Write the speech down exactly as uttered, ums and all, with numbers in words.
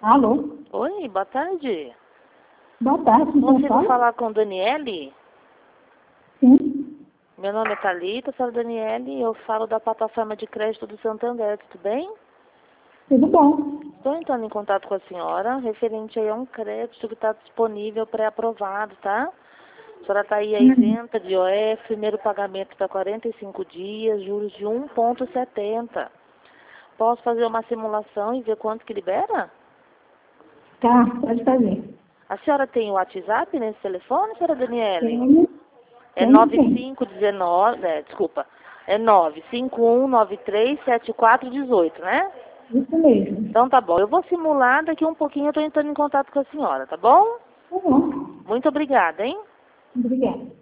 Alô? Oi, boa tarde. Boa tarde, quem Consigo fala? falar com Daniele? Sim. Meu nome é Thalita, sou a Daniele e eu falo da plataforma de crédito do Santander, tudo bem? Tudo bom. Estou entrando em contato com a senhora, referente aí a um crédito que está disponível pré-aprovado, tá? A senhora está aí Hum. isenta de O F, primeiro pagamento para quarenta e cinco dias, juros de um vírgula setenta. Posso fazer uma simulação e ver quanto que libera? Tá, pode fazer. A senhora tem o WhatsApp nesse telefone, senhora Daniele? Tenho. É Tenho nove sim. cinco um nove, é, desculpa, é nove cinco um nove três sete quatro um oito, né? Isso mesmo. Então tá bom, eu vou simular, daqui um pouquinho eu tô entrando em contato com a senhora, tá bom? Tá bom. Muito obrigada, hein? Obrigada.